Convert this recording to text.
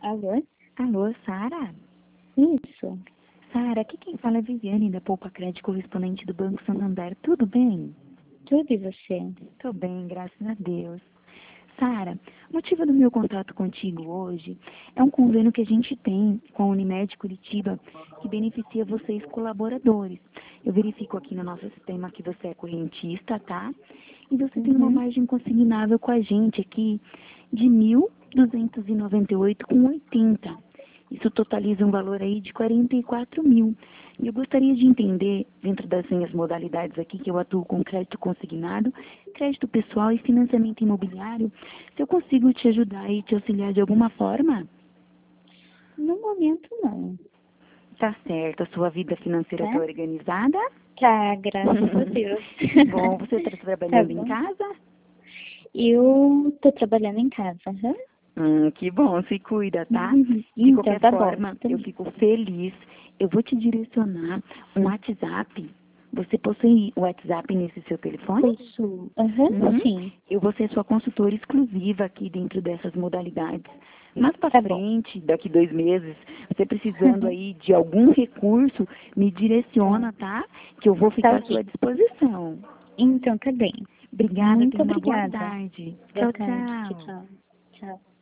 Alô? Alô, Sara? Isso. Sara, aqui quem fala é Viviane, da Poupa Crédito, correspondente do Banco Santander. Tudo bem? Tudo e você? Tô bem, graças a Deus. Sara, o motivo do meu contato contigo hoje é um convênio que a gente tem com a Unimed Curitiba que beneficia vocês colaboradores. Eu verifico aqui no nosso sistema que você é correntista, tá? E você tem uma margem consignável com a gente aqui de 1.298,80. Isso totaliza um valor aí de 44 mil. E eu gostaria de entender, dentro das minhas modalidades aqui, que eu atuo com crédito consignado, crédito pessoal e financiamento imobiliário, se eu consigo te ajudar e te auxiliar de alguma forma. No momento, não. Tá certo, a sua vida financeira Tá? está organizada? Tá, graças a Deus. Que bom, você está Tá trabalhando em bom. casa? Eu tô trabalhando em casa, aham. Que bom, se cuida, tá? De Então, qualquer tá bom. forma, eu fico feliz. Eu vou te direcionar um WhatsApp. Você possui o WhatsApp nesse seu telefone? Isso. Aham, sim. Eu vou ser sua consultora exclusiva aqui dentro dessas modalidades. Mais para Tá bom. frente, daqui 2 meses, você precisando aí de algum recurso, me direciona, tá? Que eu vou Tá ficar à ok. sua disposição. Então, tá bem. Obrigada, Muito tenha uma boa obrigada. tarde. Boa Tchau, tarde. Tchau, tchau. tchau. Tchau.